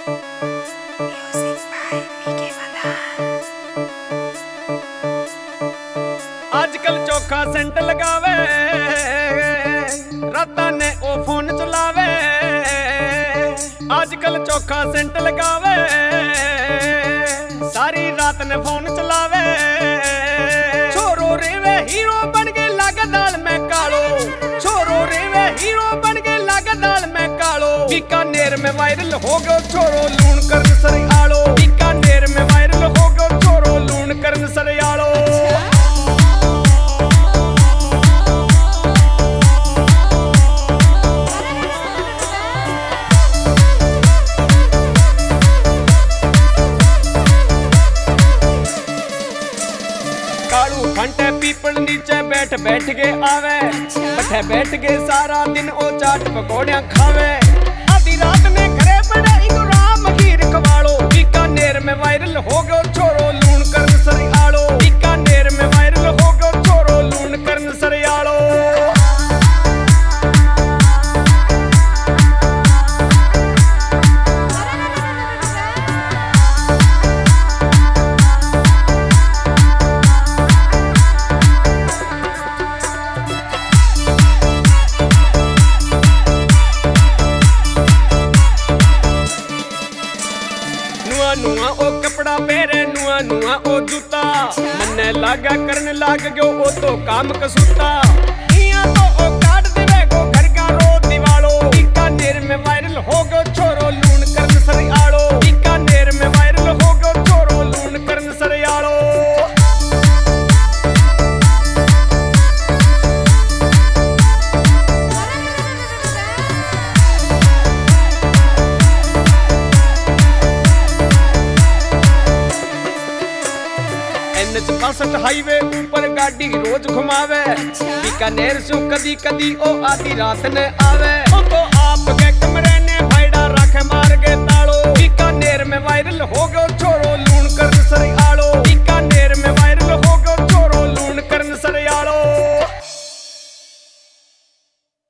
आजकल चोखा सेंट लगावे, राता ने ओ फोन चलावे। आजकल चोखा सेंट लगावे, सारी रात ने फोन चलावे। छोरो रेवे हीरो बन के लागे दाल में कालो, छोरो रेवे हीरो बन के लागे दाल में कालो। बीकानेर में वायरल हो गयो छोरो लूण करन सरियालो। बीकानेर में वायरल हो गयो छोरो लूण करन सरियालो। घंटे पीपल नीचे बैठ बैठ के आवे, बैठे बैठ के सारा दिन ओ चाट पकौड़ियां खावे। आधी रात में घरे पड़े इको राम खीर खवालो। बीकानेर में वायरल हो गयो छोरो लूण करन सरियालो। बीकानेर में वायरल हो गयो छोरो लूण करन सरियालो। नुआ ओ कपड़ा पहरे, नुआ नुआ ओ जूता, मन्ने लागा करन लाग गयो ओ तो काम कसूता। इया तो ओ काट देवे गो घर का रो दीवालो। बीकानेर में वायरल हो गयो छोरो लूण करन सरियालो। बीकानेर में वायरल हो गयो छोरो लूण करन सरियालो। NH 62 हाईवे ऊपर गाड़ी रोज घुमावे। बीकानेर से कदी कदी ओ आधी रात ने आवे।